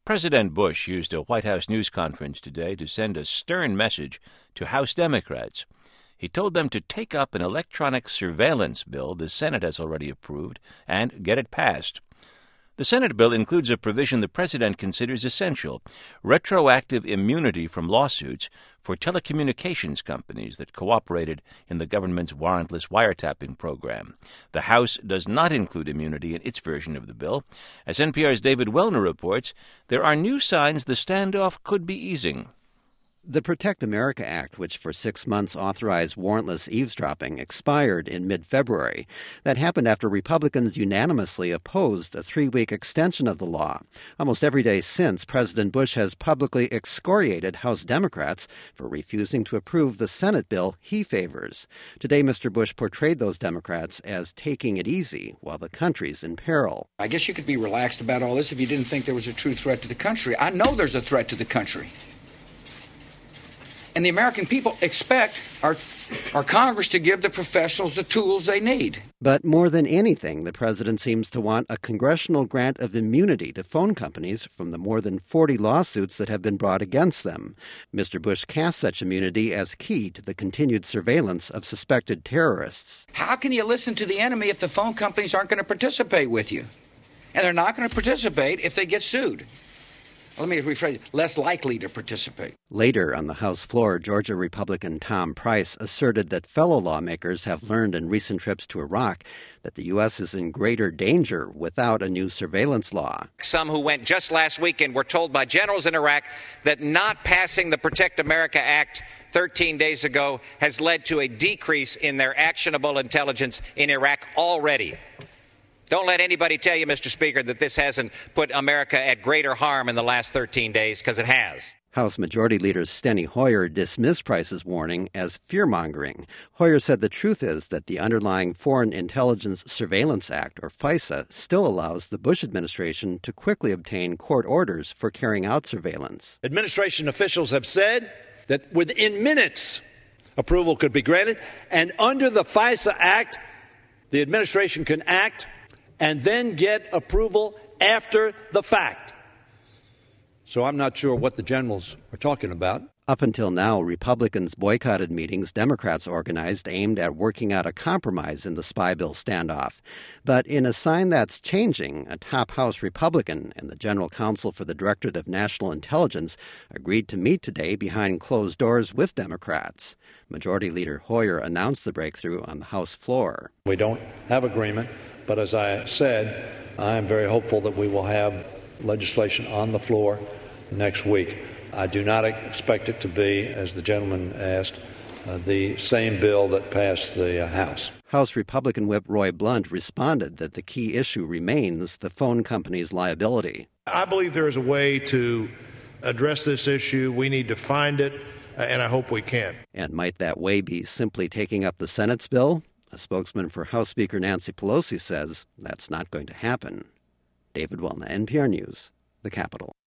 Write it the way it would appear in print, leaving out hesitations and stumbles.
President Bush used a White House news conference today to send a stern message to House Democrats. He told them to take up an electronic surveillance bill the Senate has already approved and get it passed. The Senate bill includes a provision the president considers essential: retroactive immunity from lawsuits for telecommunications companies that cooperated in the government's warrantless wiretapping program. The House does not include immunity in its version of the bill. As NPR's David Wellner reports, there are new signs the standoff could be easing. The Protect America Act, which for 6 months authorized warrantless eavesdropping, expired in mid-February. That happened after Republicans unanimously opposed a 3-week extension of the law. Almost every day since, President Bush has publicly excoriated House Democrats for refusing to approve the Senate bill he favors. Today, Mr. Bush portrayed those Democrats as taking it easy while the country's in peril. I guess you could be relaxed about all this if you didn't think there was a true threat to the country. I know there's a threat to the country. And the American people expect our Congress to give the professionals the tools they need. But more than anything, the president seems to want a congressional grant of immunity to phone companies from the more than 40 lawsuits that have been brought against them. Mr. Bush cast such immunity as key to the continued surveillance of suspected terrorists. How can you listen to the enemy if the phone companies aren't going to participate with you? And they're not going to participate if they get sued. Let me rephrase, less likely to participate. Later on the House floor, Georgia Republican Tom Price asserted that fellow lawmakers have learned in recent trips to Iraq that the U.S. is in greater danger without a new surveillance law. Some who went just last weekend were told by generals in Iraq that not passing the Protect America Act 13 days ago has led to a decrease in their actionable intelligence in Iraq already. Don't let anybody tell you, Mr. Speaker, that this hasn't put America at greater harm in the last 13 days, because it has. House Majority Leader Steny Hoyer dismissed Price's warning as fear-mongering. Hoyer said the truth is that the underlying Foreign Intelligence Surveillance Act, or FISA, still allows the Bush administration to quickly obtain court orders for carrying out surveillance. Administration officials have said that within minutes, approval could be granted, and under the FISA Act, the administration can act and then get approval after the fact. So I'm not sure what the generals are talking about. Up until now, Republicans boycotted meetings Democrats organized aimed at working out a compromise in the spy bill standoff. But in a sign that's changing, a top House Republican and the General Counsel for the Directorate of National Intelligence agreed to meet today behind closed doors with Democrats. Majority Leader Hoyer announced the breakthrough on the House floor. We don't have agreement, but as I said, I am very hopeful that we will have legislation on the floor next week. I do not expect it to be, as the gentleman asked, the same bill that passed the House. House Republican Whip Roy Blunt responded that the key issue remains the phone company's liability. I believe there is a way to address this issue. We need to find it, and I hope we can. And might that way be simply taking up the Senate's bill? A spokesman for House Speaker Nancy Pelosi says that's not going to happen. David Wellner, NPR News, the Capitol.